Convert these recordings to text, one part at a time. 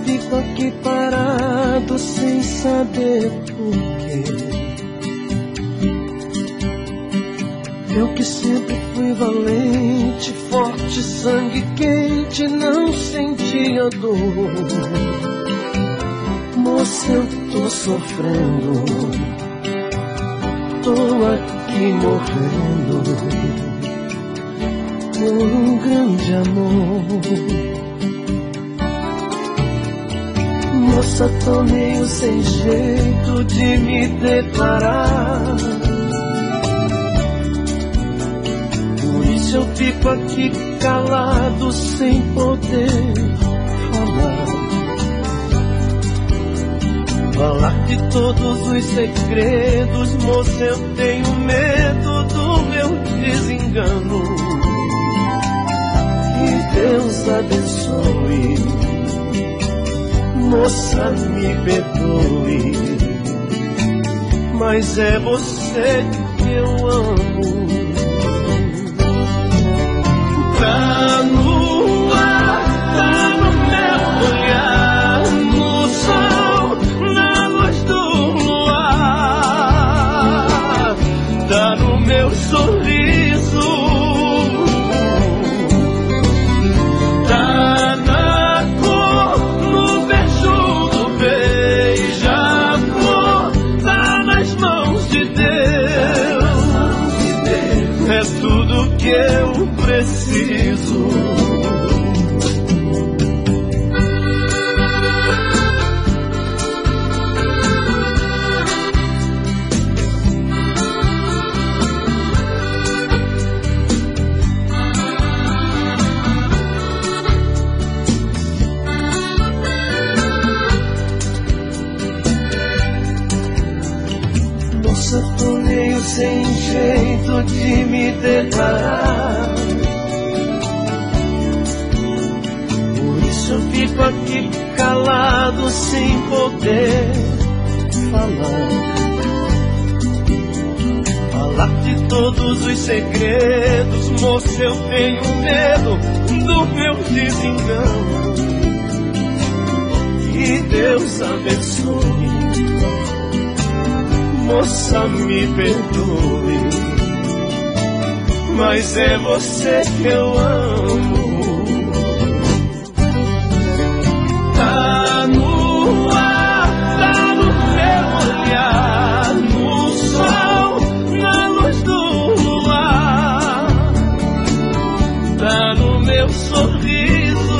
fico aqui parado sem saber porquê. Eu que sempre fui valente, forte, sangue quente, não sentia dor. Moça, eu tô sofrendo, tô aqui morrendo por um grande amor. Moça, tô meio sem jeito de me declarar, por isso eu fico aqui calado sem poder falar. Falar de todos os segredos, moça, eu tenho medo do meu desengano. Que Deus abençoe, moça, me perdoe, mas é você que eu amo. Tá no ar, tá no meu olhar, no sol, na luz do luar, tá no meu sorriso, tá na cor, no beijo do beija-flor, tá nas mãos de Deus, é tudo que eu preciso. Moça, tô meio sem jeito de me declarar, por isso eu fico aqui calado sem poder falar. Falar de todos os segredos, moça, eu tenho medo do meu desengano. Que Deus abençoe, moça, me perdoe, mas é você que eu amo. Tá no ar, tá no meu olhar, no sol, na luz do luar, tá no meu sorriso,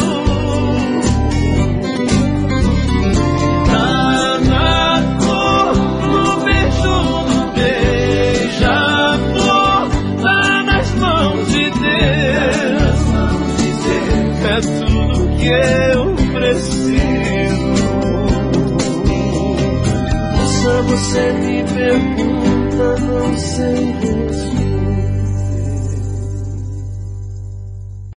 tá na cor, no beijo do beija-flor, tá nas mãos de Deus, é tudo que eu preciso. Moça, você me pergunta, não sei responder.